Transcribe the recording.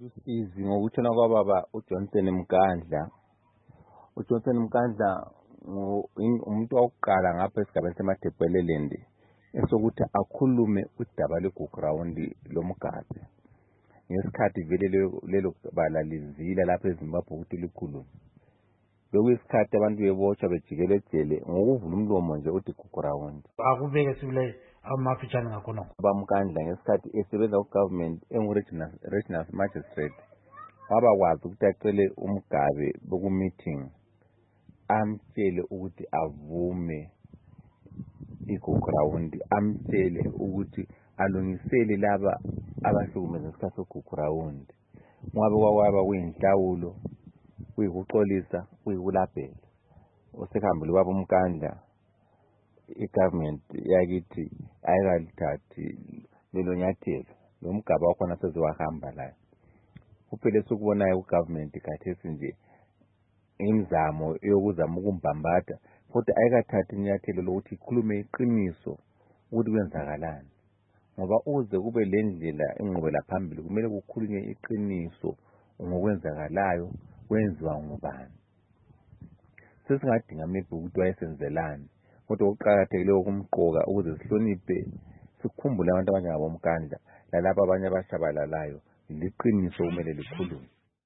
Lusizi ngokuthona kwababa uJohnson Mkandla. uJohnson Mkandla umuntu wokuqala ngapha esigabeni seMadebheleland esokuthi akhulume udaba lweGugurawundi loMgabhe ngesikhathi vele lelo bala livila lapha eZimbabwe ukuthi likhulume. Bekuyisikhathi abantu bebotshwa bejikele ejele ngokuvula umlomo nje uthi Gugurawundi. Akubeke sibule amafitshane ngakhona. Mkandla ngesikhathi esebenza ku-government engu-regional magistrate wabakwazi ukuthi acele uMgabhe boku-meeting amtshele ukuthi avume iGugurawundi, amtshele ukuthi alungisele laba abahlukumeza ngesikhathi soGugurawundi ngoba kwakwaba kuyinhlawulo, kuyikuxolisa, kuyikulabhela. Osekhambile ubaba uMkandla i-government yakithi ayikalithathi lelo nyathelo, lo Mgabhe wakhona sezowahamba layo. Kuphela sokubonayo ku-government khathesi nje imizamo yokuzama ukumbambatha kodwa ayikathathi inyathelo lokuthi ikhulume iqiniso ukuthi kwenzakalani, ngoba uze kube le ndlela enqubela phambili kumele kukhulunywe iqiniso ngokwenzakalayo, kwenziwa ngubani. Sesingadinga maybe ukuthi wayesenzelani, kodwa okuqakathekileyo ukumqoka ukuze sihloniphe, sikhumbule abantu abanjengaboMkandla lalabo abanye abashabalalayo, liqiniso kumele likhulunywe.